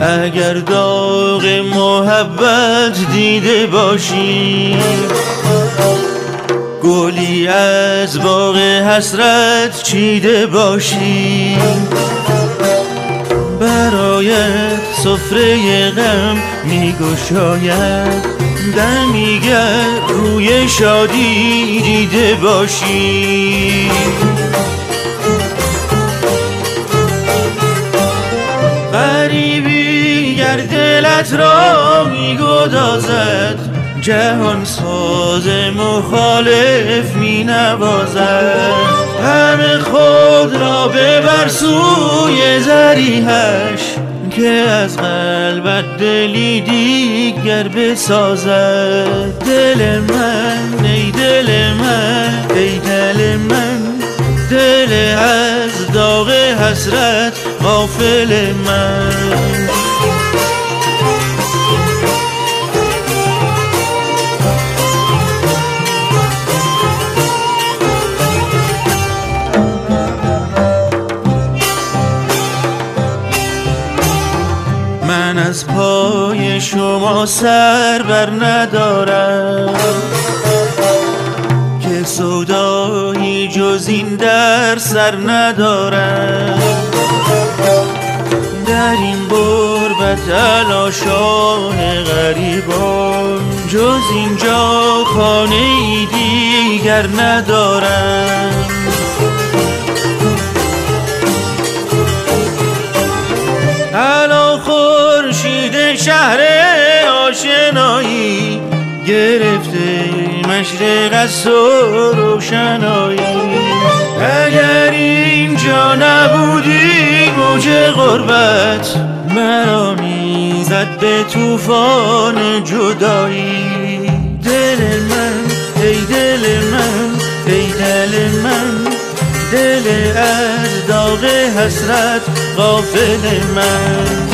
اگر داغ محبت دیده باشی، گلی از باغ حسرت چیده باشی، برایت سفره غم میگشاید، دمیگر روی شادی دیده باشی. غریبی گر دلت را میگدازد، جهان ساز مخالف می نوازد، همه خود را ببر سوی ضریحش، که از قلبت دلی دیگر بسازد. دل من ای دل من ای دل من، دل از داغ حسرت غافل من. من از پای شما سر بر ندارم، که سودایی جز این در سر ندارم. در این غربت علاشان غریبان، جز اینجا خانه ای دیگر ندارم. الان خورشید شهر آشنایی، گرفته مشرق از روشنایی. اگر اینجا نبودی موج غربت، مرا میزد به طوفان جدایی. دل من ای دل من ای دل من، دل از داغ حسرت غافل من.